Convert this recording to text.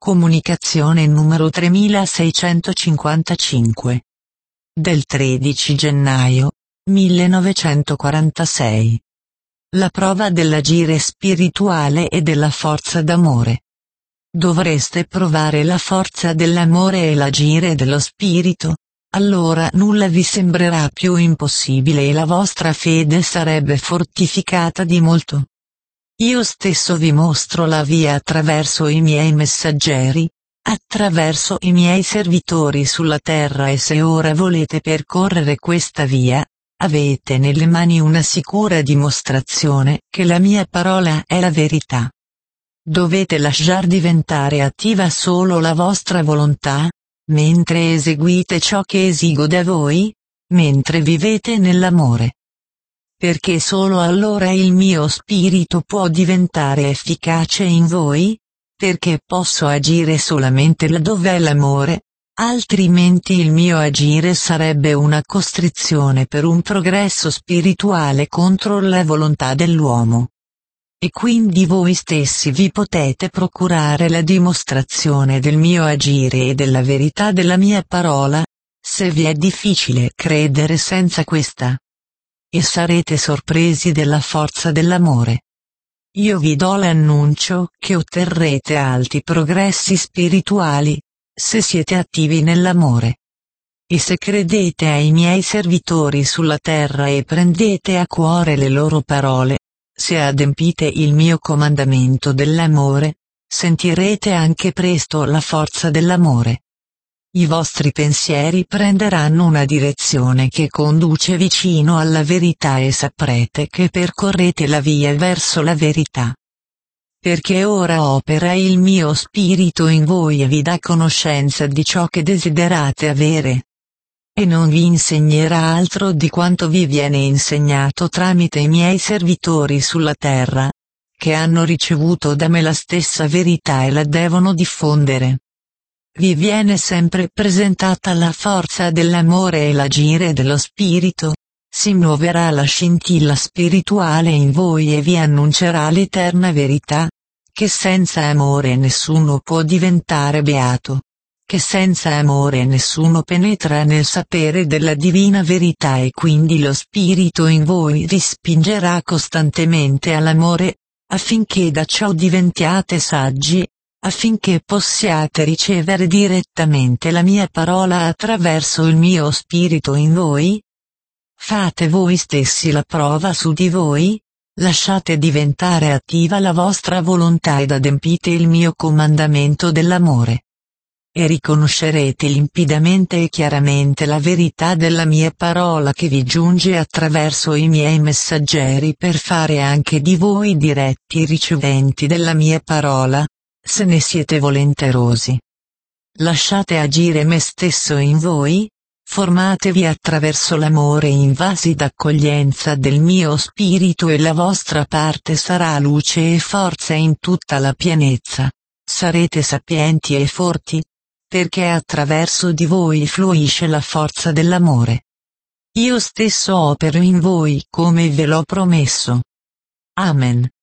Comunicazione numero 3655. Del 13 gennaio 1946. La prova dell'agire spirituale e della forza d'amore. Dovreste provare la forza dell'amore e l'agire dello spirito, allora nulla vi sembrerà più impossibile e la vostra fede sarebbe fortificata di molto. Io stesso vi mostro la via attraverso i miei messaggeri, attraverso i miei servitori sulla terra, e se ora volete percorrere questa via, avete nelle mani una sicura dimostrazione che la mia parola è la verità. Dovete lasciar diventare attiva solo la vostra volontà, mentre eseguite ciò che esigo da voi, mentre vivete nell'amore. Perché solo allora il mio spirito può diventare efficace in voi, perché posso agire solamente laddove è l'amore, altrimenti il mio agire sarebbe una costrizione per un progresso spirituale contro la volontà dell'uomo. E quindi voi stessi vi potete procurare la dimostrazione del mio agire e della verità della mia parola, se vi è difficile credere senza questa. E sarete sorpresi della forza dell'amore. Io vi do l'annuncio che otterrete alti progressi spirituali, se siete attivi nell'amore. E se credete ai miei servitori sulla terra e prendete a cuore le loro parole, se adempite il mio comandamento dell'amore, sentirete anche presto la forza dell'amore. I vostri pensieri prenderanno una direzione che conduce vicino alla verità e saprete che percorrete la via verso la verità. Perché ora opera il mio spirito in voi e vi dà conoscenza di ciò che desiderate avere. E non vi insegnerà altro di quanto vi viene insegnato tramite i miei servitori sulla terra, che hanno ricevuto da me la stessa verità e la devono diffondere. Vi viene sempre presentata la forza dell'amore e l'agire dello spirito, si muoverà la scintilla spirituale in voi e vi annuncerà l'eterna verità, che senza amore nessuno può diventare beato, che senza amore nessuno penetra nel sapere della divina verità e quindi lo spirito in voi vi spingerà costantemente all'amore, affinché da ciò diventiate saggi, affinché possiate ricevere direttamente la mia parola attraverso il mio spirito in voi? Fate voi stessi la prova su di voi, lasciate diventare attiva la vostra volontà ed adempite il mio comandamento dell'amore. E riconoscerete limpidamente e chiaramente la verità della mia parola che vi giunge attraverso i miei messaggeri per fare anche di voi diretti riceventi della mia parola, se ne siete volenterosi. Lasciate agire me stesso in voi, formatevi attraverso l'amore in vasi d'accoglienza del mio spirito e la vostra parte sarà luce e forza in tutta la pienezza, sarete sapienti e forti, perché attraverso di voi fluisce la forza dell'amore. Io stesso opero in voi come ve l'ho promesso. Amen.